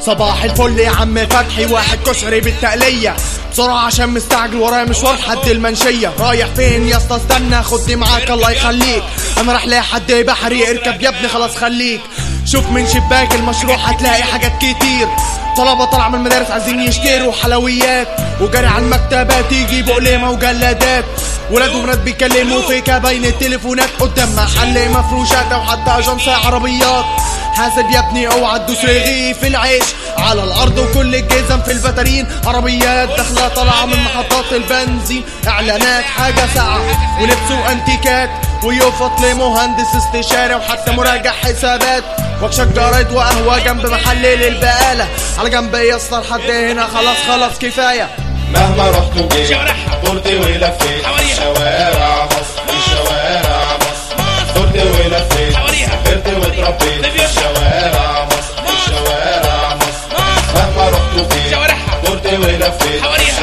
صباح الفل يا عم فتحي، واحد كشري بالتقلية بسرعة عشان مستعجل ورايا مشوار لحد المنشية. رايح فين يا اسطى؟ استنى خدني معاك الله يخليك، انا راح لحد بحري. اركب يا ابني خلاص خليك، شوف من شباك المشروع هتلاقي حاجات كتير. طلبة طالعة من المدارس عايزين يشتروا حلويات، وجري على المكتبات يجيبوا قليمة وجلادات. ولاد وبنات بيكلموا في كابين التليفونات قدام محل مفروشات او حتى اجنس عربيات. حاسب يا ابني اوعى تدوس رغيف العيش على الارض، وكل الجزم في البتارين عربيات داخله طالعه من محطات البنزين. اعلانات حاجه ساعه ولبس وانتيكات، ويوفط لمهندس استشاري وحتى مراجع حسابات. وكشك جرايد وقهوه جنب محل للبقاله على جنب يا اسطى لحد هنا خلاص كفايه. مهما رحت وجيت دورت ولفيت شوارع مصر شوارع مصر، دورت ولفيت سافرت واتربيت في شوارع مصر شوارع مصر. مهما رحت وجيت دورت ولفيت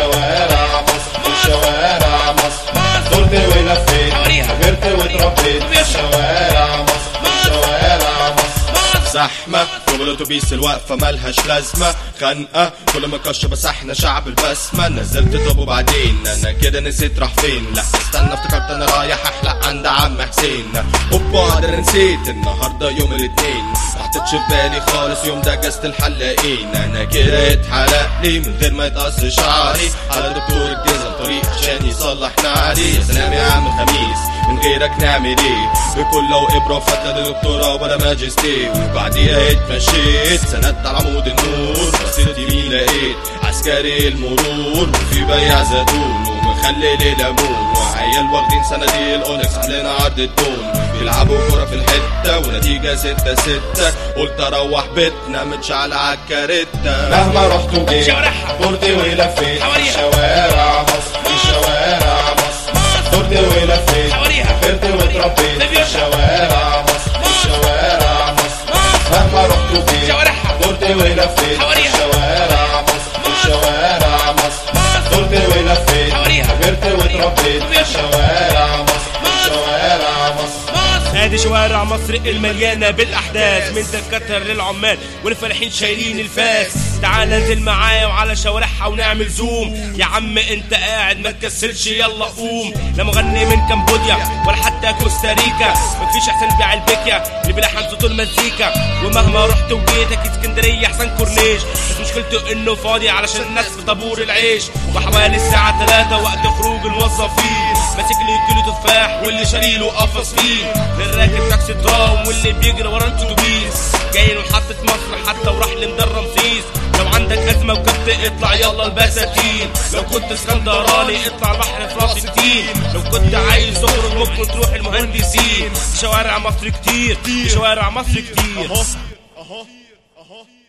شوارع مصر شوارع مصر، دورت ولفيت سافرت واتربيت في شوارع مصر شوارع مصر. زحمة فوق الاتوبيس الوقفة ملهاش لازمة، خنقة كل ما كش بس احنا شعب البسمة. نزلت طب وبعدين انا كده نسيت راح فين، لا استنى افتكرت انا رايح احلق عند عم حسين. اوبا انا نسيت النهارده يوم الاثنين، محطتش في بالي خالص يوم ده اجازة الحلاقين. انا كده اتحلق لي من غير ما يتقص شعري على دكتور الجزم طريق عشان يصلح نعلي. يا سلام يا عم خميس من غيرك نعمل ايه، بكل وابره فتله دكتوره ولا ماجستير. وبعديها اتمشيت سندت على عمود النور، بصيت يمين لقيت عسكري المرور وفي بياع زيتون ومخلل ليمون، وعيال واخدين صناديق اونكس علينا عرض الدون. بيلعبوا كوره في الحته ونتيجه 6-6، قلت اروح بيتنا متشعل عالكارته. مهما رحت وجيت دورت ولفيت شوارع مصر شوارع مصر، دورت ولفيت سافرت واتربيت في شوارع مصر شوارع مصر. مهما رحت وجيت دورت ولفيت شوارع مصر شوارع مصر، دورت ولفيت سافرت واتربيت في شوارع مصر شوارع مصر. ادي شوارع مصر المليانه بالاحداث، من دكاتره للعمال والفلاحين شايلين الفاس. تعال انزل معايا وعلى شوارعها ونعمل زوم. يا عم انت قاعد ما تكسلش يلا قوم. لا مغني من كمبوديا ولا حتى كوستاريكا، مفيش احسن بيع البكيا اللي بيلحن صوت المزيكا. ومهما رحت وجيت اكيد اسكندريه احسن كورنيش، بس مشكلته انه فاضي علشان الناس في طابور العيش. وحوالي الساعه 3 وقت خروج الموظفين، ماسك لي كيلو تفاح واللي شاريله قفص فيه، للراكب تاكسي ترام واللي بيجري ورا الاتوبيس. جاي لمحطه مصر حتى وراح لمدار رمسيس. لو عندك ازمه وكبت اطلع يلا البساتين، لو كنت اسكندراني اطلع البحر في راس التين. لو كنت عايز تخرج ممكن تروح المهندسين. شوارع مصر كتير شوارع مصر كتير.